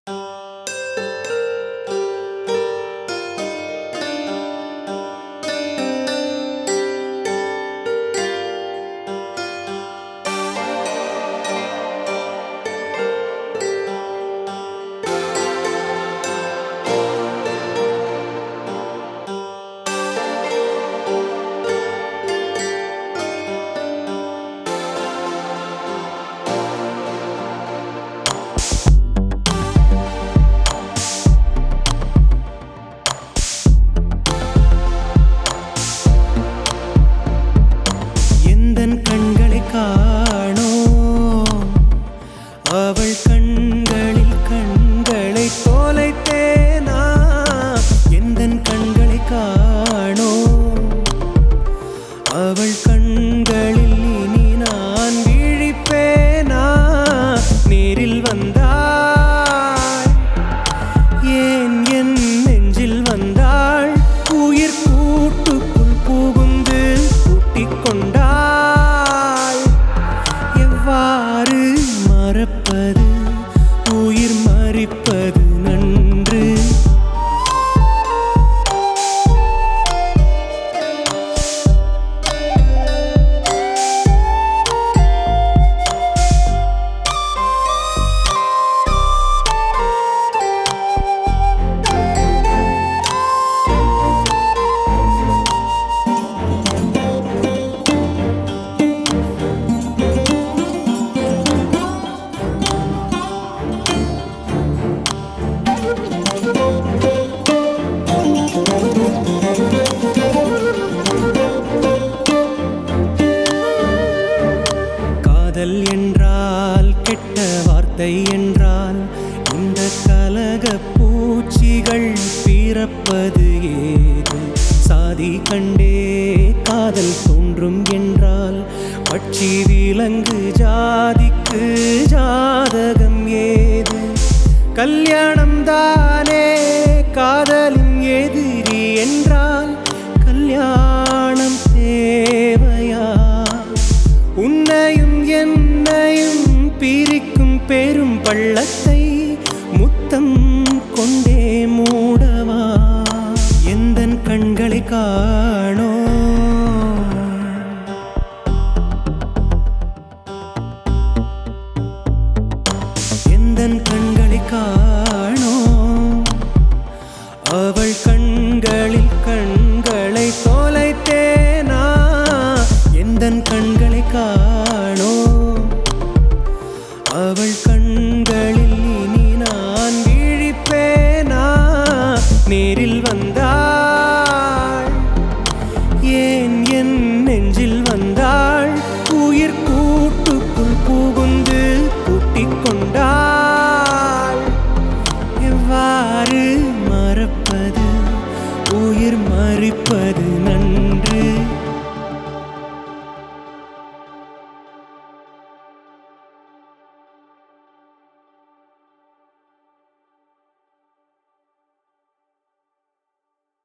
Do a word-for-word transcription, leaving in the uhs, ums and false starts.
கண்களை காணோம் அவள் கண்களில் கண்களை தொலைத்தேனா எந்தன் கண்களை காணோம் அவள் கண்களில் இனி நான் விழிப்பேனா நேரில் வந்தாள் ஏன் என் நெஞ்சில் வந்தாள் உயிர் கூட்டுக்குள் புகுந்து கூட்டிக் கொண்டாள் எவ்வாறு மறப்பது உயிர் மறிப்பது நன்று காதல் என்றால் கெட்ட வார்த்தை என்றால் இந்த கலக பூச்சிகள் பிறப்பது ஏது சாதி கண்டே காதல் தோன்றும் என்றால் பட்சி விலங்கு ஜாதிக்கு ஜாதகம் ஏது கல்யாணம் தானே காதலின் எதிரி என்றால் கல்யாணம் தேவையா உன்னையும் என்னையும் பிரிக்கும் பெரும் பள்ளத்தை முத்தம் கொண்டே மூடவா எந்தன் கண்களை காணோ எந்தன் கண்களை காணோ அவள் கண்களில் கண்களை தொலைத்தேனா எந்தன் கண்களை காணோ அவள் கண்களில் இனி நான் விழிப்பேனா நேரில் வந்தாள் ஏன் என் நெஞ்சில் வந்தாள் உயிர் கூட்டுக்குள் புகுந்து கூட்டிக் கொண்டாள் எவ்வாறு மறப்பது உயிர் மறிப்பது நன்று